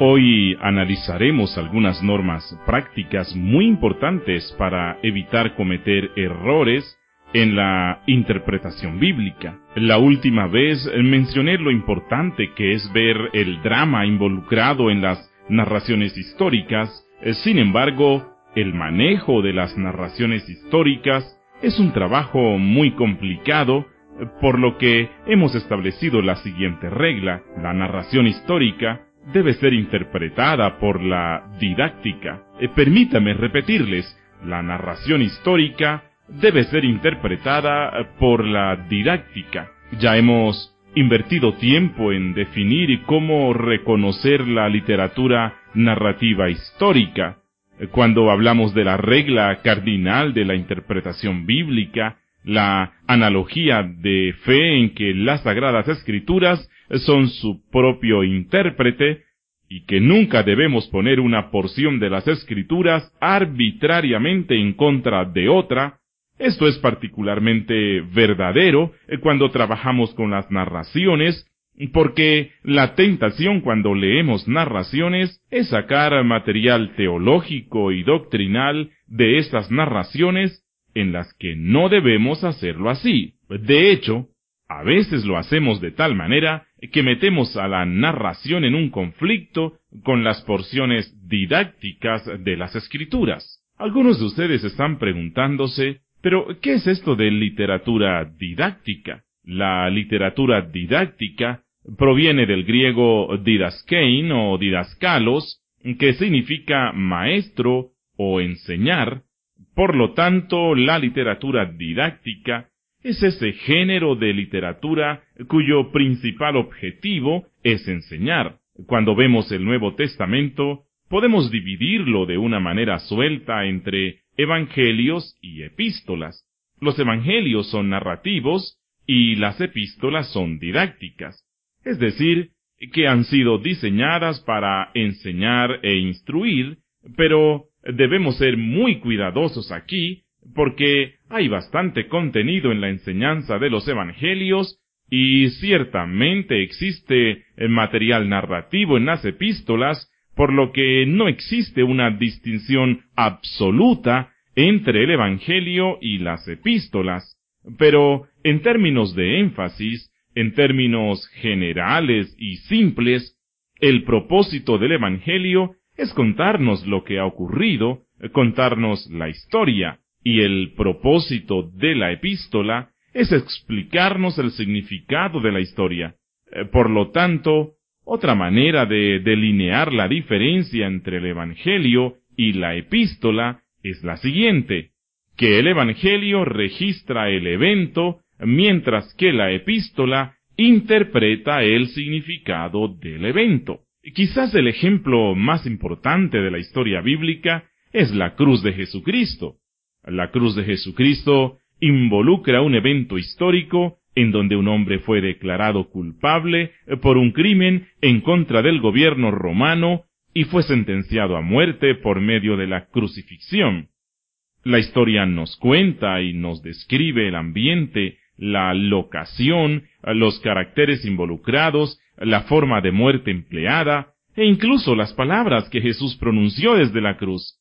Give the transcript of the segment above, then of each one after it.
Hoy analizaremos algunas normas prácticas muy importantes para evitar cometer errores en la interpretación bíblica. La última vez mencioné lo importante que es ver el drama involucrado en las narraciones históricas. Sin embargo, el manejo de las narraciones históricas es un trabajo muy complicado, por lo que hemos establecido la siguiente regla: la narración histórica debe ser interpretada por la didáctica. Permítame repetirles, la narración histórica debe ser interpretada por la didáctica. Ya hemos invertido tiempo en definir cómo reconocer la literatura narrativa histórica. Cuando hablamos de la regla cardinal de la interpretación bíblica, la analogía de fe en que las Sagradas Escrituras son su propio intérprete y que nunca debemos poner una porción de las Escrituras arbitrariamente en contra de otra. Esto es particularmente verdadero cuando trabajamos con las narraciones, porque la tentación cuando leemos narraciones es sacar material teológico y doctrinal de estas narraciones, en las que no debemos hacerlo así. De hecho, a veces lo hacemos de tal manera que metemos a la narración en un conflicto con las porciones didácticas de las Escrituras. Algunos de ustedes están preguntándose, ¿pero qué es esto de literatura didáctica? La literatura didáctica proviene del griego didaskein o didascalos, que significa maestro o enseñar. Por lo tanto, la literatura didáctica es ese género de literatura cuyo principal objetivo es enseñar. Cuando vemos el Nuevo Testamento, podemos dividirlo de una manera suelta entre evangelios y epístolas. Los evangelios son narrativos y las epístolas son didácticas, es decir, que han sido diseñadas para enseñar e instruir, pero debemos ser muy cuidadosos aquí, porque hay bastante contenido en la enseñanza de los evangelios, y ciertamente existe material narrativo en las epístolas, por lo que no existe una distinción absoluta entre el evangelio y las epístolas. Pero en términos de énfasis, en términos generales y simples, el propósito del evangelio es contarnos lo que ha ocurrido, contarnos la historia, y el propósito de la epístola es explicarnos el significado de la historia. Por lo tanto, otra manera de delinear la diferencia entre el evangelio y la epístola es la siguiente: que el evangelio registra el evento, mientras que la epístola interpreta el significado del evento. Quizás el ejemplo más importante de la historia bíblica es la cruz de Jesucristo. La cruz de Jesucristo involucra un evento histórico en donde un hombre fue declarado culpable por un crimen en contra del gobierno romano y fue sentenciado a muerte por medio de la crucifixión. La historia nos cuenta y nos describe el ambiente, la locación, los caracteres involucrados, la forma de muerte empleada, e incluso las palabras que Jesús pronunció desde la cruz.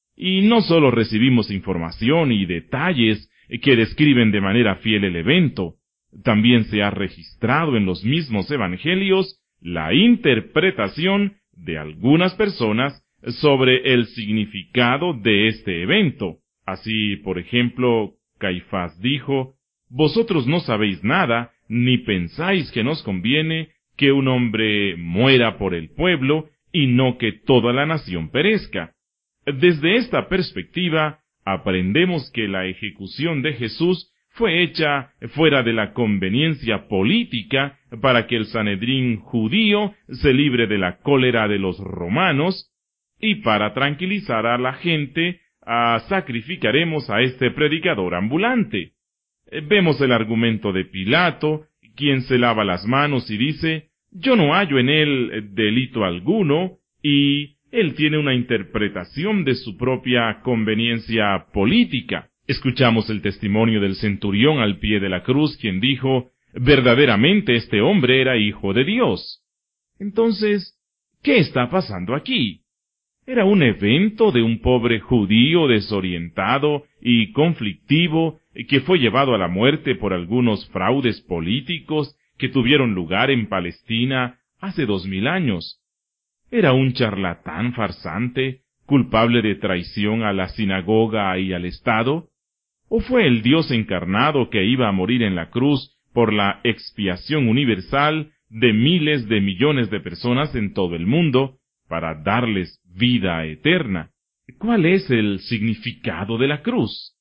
Y no solo recibimos información y detalles que describen de manera fiel el evento, también se ha registrado en los mismos evangelios la interpretación de algunas personas sobre el significado de este evento. Así, por ejemplo, Caifás dijo: «Vosotros no sabéis nada, ni pensáis que nos conviene que un hombre muera por el pueblo, y no que toda la nación perezca». Desde esta perspectiva, aprendemos que la ejecución de Jesús fue hecha fuera de la conveniencia política para que el Sanedrín judío se libre de la cólera de los romanos, y para tranquilizar a la gente, sacrificaremos a este predicador ambulante. Vemos el argumento de Pilato, quien se lava las manos y dice: «Yo no hallo en él delito alguno», y él tiene una interpretación de su propia conveniencia política. Escuchamos el testimonio del centurión al pie de la cruz, quien dijo: «Verdaderamente este hombre era hijo de Dios». Entonces, ¿Qué está pasando aquí? Era un evento de un pobre judío desorientado y conflictivo que fue llevado a la muerte por algunos fraudes políticos que tuvieron lugar en Palestina hace 2000 años. Era un charlatán farsante, culpable de traición a la sinagoga y al Estado. ¿O fue el Dios encarnado que iba a morir en la cruz por la expiación universal de miles de millones de personas en todo el mundo para darles vida eterna? ¿Cuál es el significado de la cruz?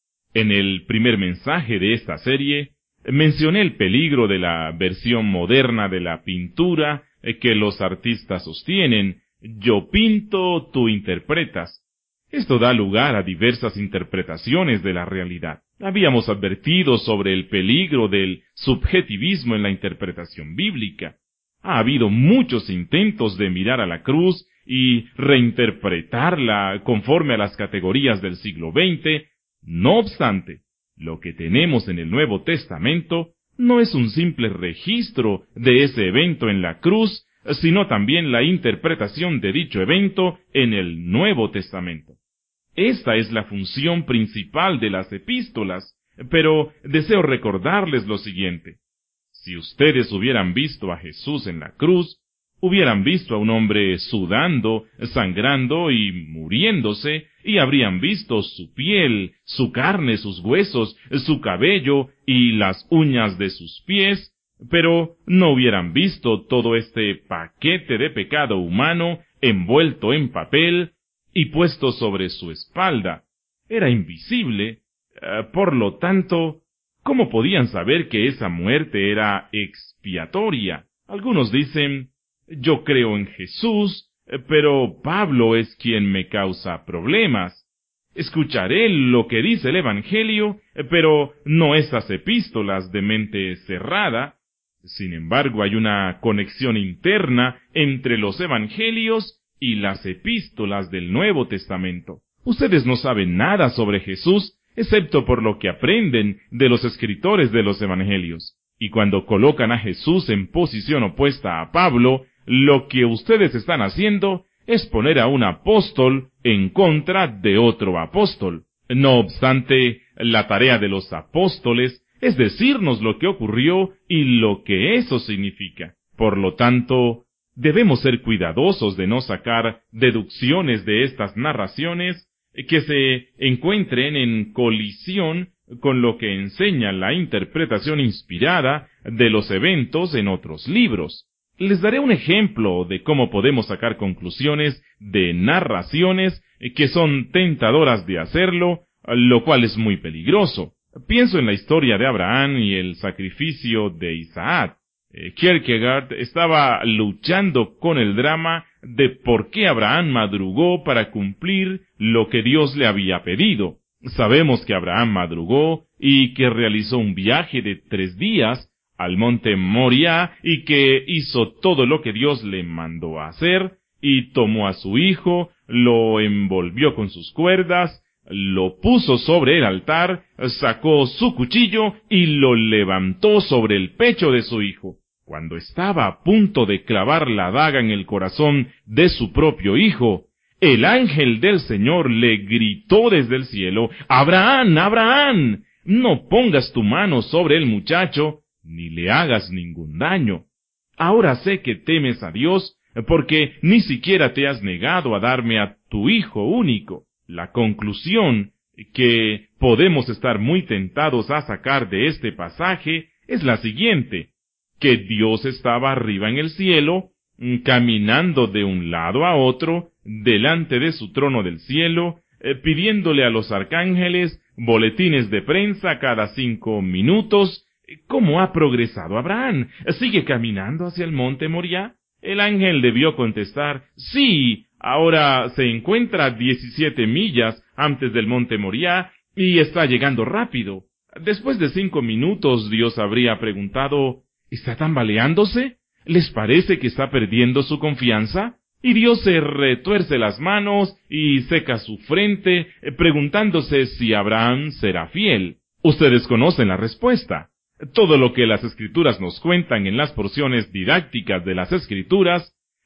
En el primer mensaje de esta serie, mencioné el peligro de la versión moderna de la pintura que los artistas sostienen: yo pinto, tú interpretas. Esto da lugar a diversas interpretaciones de la realidad. Habíamos advertido sobre el peligro del subjetivismo en la interpretación bíblica. Ha habido muchos intentos de mirar a la cruz y reinterpretarla conforme a las categorías del siglo XX. No obstante, lo que tenemos en el Nuevo Testamento no es un simple registro de ese evento en la cruz, sino también la interpretación de dicho evento en el Nuevo Testamento. Esta es la función principal de las epístolas, pero deseo recordarles lo siguiente. Si ustedes hubieran visto a Jesús en la cruz, hubieran visto a un hombre sudando, sangrando y muriéndose, y habrían visto su piel, su carne, sus huesos, su cabello y las uñas de sus pies, pero no hubieran visto todo este paquete de pecado humano envuelto en papel y puesto sobre su espalda. Era invisible. Por lo tanto, ¿cómo podían saber que esa muerte era expiatoria? Algunos dicen: yo creo en Jesús, pero Pablo es quien me causa problemas. Escucharé lo que dice el Evangelio, pero no esas epístolas de mente cerrada. Sin embargo, hay una conexión interna entre los Evangelios y las epístolas del Nuevo Testamento. Ustedes no saben nada sobre Jesús, excepto por lo que aprenden de los escritores de los Evangelios. Y cuando colocan a Jesús en posición opuesta a Pablo, lo que ustedes están haciendo es poner a un apóstol en contra de otro apóstol. No obstante, la tarea de los apóstoles es decirnos lo que ocurrió y lo que eso significa. Por lo tanto, debemos ser cuidadosos de no sacar deducciones de estas narraciones que se encuentren en colisión con lo que enseña la interpretación inspirada de los eventos en otros libros. Les daré un ejemplo de cómo podemos sacar conclusiones de narraciones que son tentadoras de hacerlo, lo cual es muy peligroso. Pienso en la historia de Abraham y el sacrificio de Isaac. Kierkegaard estaba luchando con el drama de por qué Abraham madrugó para cumplir lo que Dios le había pedido. Sabemos que Abraham madrugó y que realizó un viaje de 3 días al monte Moriah y que hizo todo lo que Dios le mandó a hacer, y tomó a su hijo, lo envolvió con sus cuerdas, lo puso sobre el altar, sacó su cuchillo y lo levantó sobre el pecho de su hijo. Cuando estaba a punto de clavar la daga en el corazón de su propio hijo, el ángel del Señor le gritó desde el cielo: «Abraham, Abraham, no pongas tu mano sobre el muchacho, ni le hagas ningún daño. Ahora sé que temes a Dios, porque ni siquiera te has negado a darme a tu hijo único». La conclusión que podemos estar muy tentados a sacar de este pasaje es la siguiente: que Dios estaba arriba en el cielo, caminando de un lado a otro, delante de su trono del cielo, pidiéndole a los arcángeles boletines de prensa cada 5 minutos. ¿Cómo ha progresado Abraham? ¿Sigue caminando hacia el monte Moriah? El ángel debió contestar: sí, ahora se encuentra a 17 millas antes del monte Moriah y está llegando rápido. Después de 5 minutos, Dios habría preguntado: ¿está tambaleándose? ¿Les parece que está perdiendo su confianza? Y Dios se retuerce las manos y seca su frente, preguntándose si Abraham será fiel. Ustedes conocen la respuesta. Todo lo que las Escrituras nos cuentan en las porciones didácticas de las Escrituras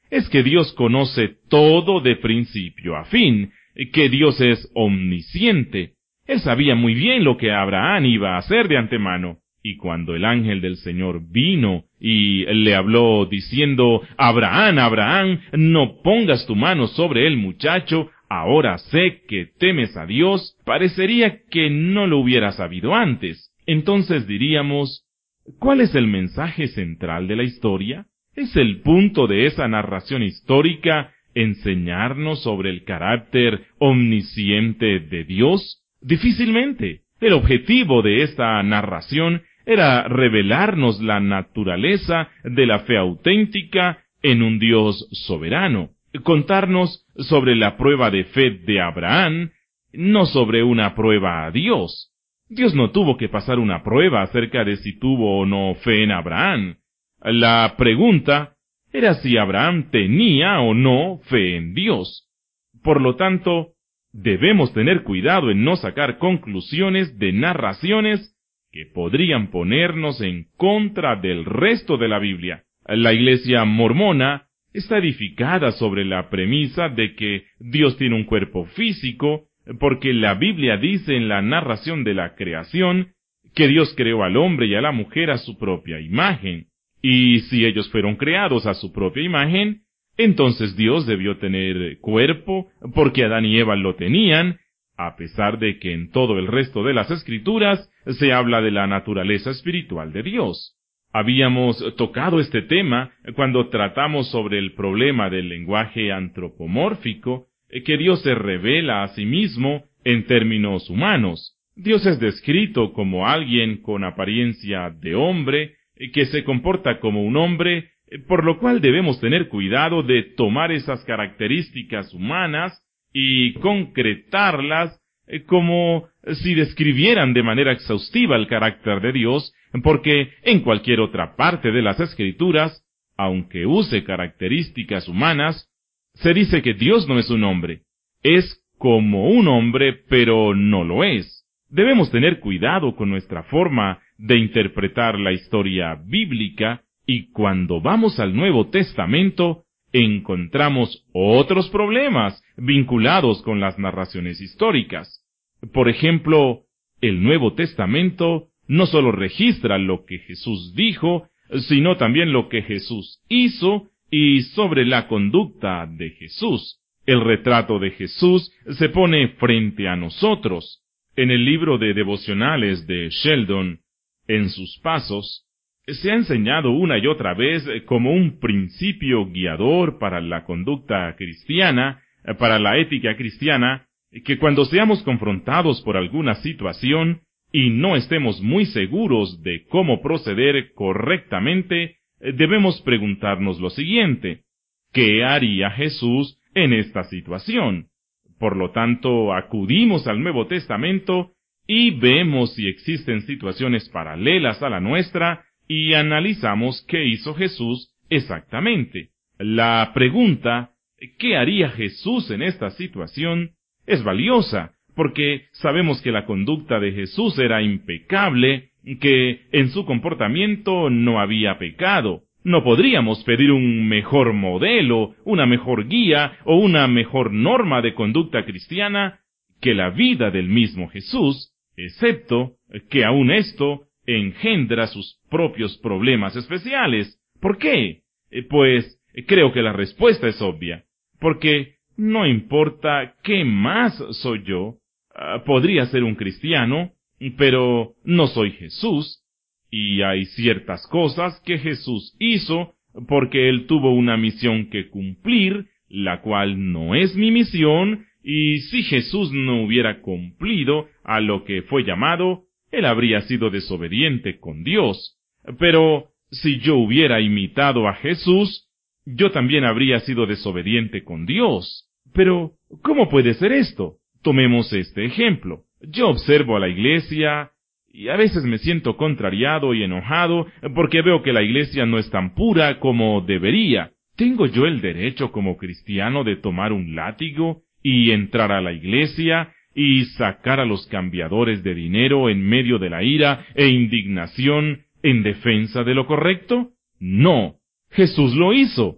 es que Dios conoce todo de principio a fin, que Dios es omnisciente. Él sabía muy bien lo que Abraham iba a hacer de antemano. Y cuando el ángel del Señor vino y le habló diciendo, Abraham, Abraham, no pongas tu mano sobre el muchacho, ahora sé que temes a Dios, parecería que no lo hubiera sabido antes. Entonces diríamos, ¿cuál es el mensaje central de la historia? ¿Es el punto de esa narración histórica enseñarnos sobre el carácter omnisciente de Dios? Difícilmente. El objetivo de esta narración era revelarnos la naturaleza de la fe auténtica en un Dios soberano, contarnos sobre la prueba de fe de Abraham, no sobre una prueba a Dios. Dios no tuvo que pasar una prueba acerca de si tuvo o no fe en Abraham. La pregunta era si Abraham tenía o no fe en Dios. Por lo tanto, debemos tener cuidado en no sacar conclusiones de narraciones que podrían ponernos en contra del resto de la Biblia. La iglesia mormona está edificada sobre la premisa de que Dios tiene un cuerpo físico, porque la Biblia dice en la narración de la creación que Dios creó al hombre y a la mujer a su propia imagen. Y si ellos fueron creados a su propia imagen, entonces Dios debió tener cuerpo, porque Adán y Eva lo tenían, a pesar de que en todo el resto de las Escrituras se habla de la naturaleza espiritual de Dios. Habíamos tocado este tema cuando tratamos sobre el problema del lenguaje antropomórfico, que Dios se revela a sí mismo en términos humanos. Dios es descrito como alguien con apariencia de hombre, que se comporta como un hombre, por lo cual debemos tener cuidado de tomar esas características humanas y concretarlas como si describieran de manera exhaustiva el carácter de Dios, porque en cualquier otra parte de las Escrituras, aunque use características humanas, se dice que Dios no es un hombre. Es como un hombre, pero no lo es. Debemos tener cuidado con nuestra forma de interpretar la historia bíblica, y cuando vamos al Nuevo Testamento, encontramos otros problemas vinculados con las narraciones históricas. Por ejemplo, el Nuevo Testamento no solo registra lo que Jesús dijo, sino también lo que Jesús hizo y sobre la conducta de Jesús. El retrato de Jesús se pone frente a nosotros. En el libro de devocionales de Sheldon, En sus pasos, se ha enseñado una y otra vez como un principio guiador para la conducta cristiana, para la ética cristiana, que cuando seamos confrontados por alguna situación y no estemos muy seguros de cómo proceder correctamente, debemos preguntarnos lo siguiente: ¿qué haría Jesús en esta situación? Por lo tanto, acudimos al Nuevo Testamento y vemos si existen situaciones paralelas a la nuestra y analizamos qué hizo Jesús exactamente. La pregunta, ¿qué haría Jesús en esta situación?, es valiosa, porque sabemos que la conducta de Jesús era impecable, que en su comportamiento no había pecado. No podríamos pedir un mejor modelo, una mejor guía o una mejor norma de conducta cristiana que la vida del mismo Jesús, excepto que aun esto engendra sus propios problemas especiales. ¿Por qué? Pues creo que la respuesta es obvia. Porque no importa qué más soy yo, podría ser un cristiano, pero no soy Jesús, y hay ciertas cosas que Jesús hizo porque Él tuvo una misión que cumplir, la cual no es mi misión, y si Jesús no hubiera cumplido a lo que fue llamado, Él habría sido desobediente con Dios. Pero si yo hubiera imitado a Jesús, yo también habría sido desobediente con Dios. Pero, ¿cómo puede ser esto? Tomemos este ejemplo. Yo observo a la iglesia y a veces me siento contrariado y enojado porque veo que la iglesia no es tan pura como debería. ¿Tengo yo el derecho como cristiano de tomar un látigo y entrar a la iglesia y sacar a los cambiadores de dinero en medio de la ira e indignación en defensa de lo correcto? No, Jesús lo hizo.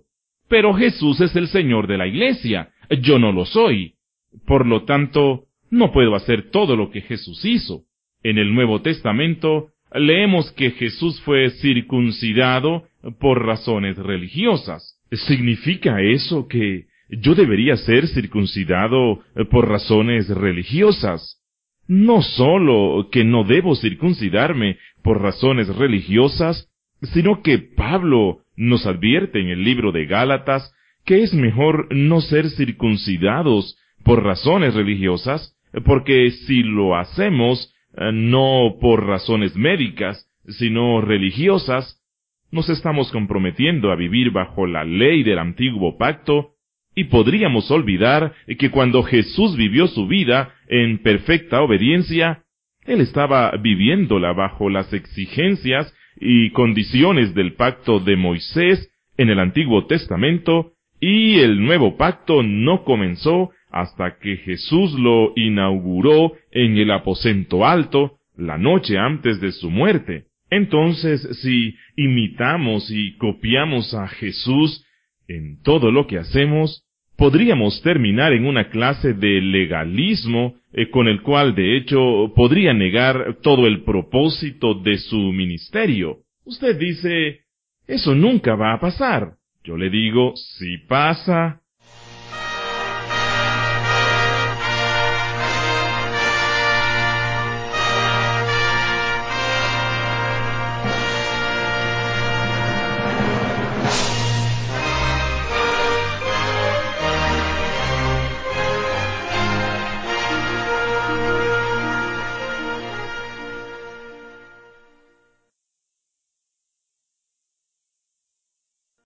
Pero Jesús es el Señor de la iglesia, yo no lo soy. Por lo tanto, no puedo hacer todo lo que Jesús hizo. En el Nuevo Testamento, leemos que Jesús fue circuncidado por razones religiosas. ¿Significa eso que yo debería ser circuncidado por razones religiosas? No solo que no debo circuncidarme por razones religiosas, sino que Pablo nos advierte en el libro de Gálatas que es mejor no ser circuncidados por razones religiosas, porque si lo hacemos no por razones médicas, sino religiosas, nos estamos comprometiendo a vivir bajo la ley del antiguo pacto, y podríamos olvidar que cuando Jesús vivió su vida en perfecta obediencia, Él estaba viviéndola bajo las exigencias y condiciones del pacto de Moisés en el Antiguo Testamento, y el nuevo pacto no comenzó hasta que Jesús lo inauguró en el aposento alto, la noche antes de su muerte. Entonces, si imitamos y copiamos a Jesús en todo lo que hacemos, podríamos terminar en una clase de legalismo con el cual, de hecho, podría negar todo el propósito de su ministerio. Usted dice, eso nunca va a pasar. Yo le digo, sí pasa.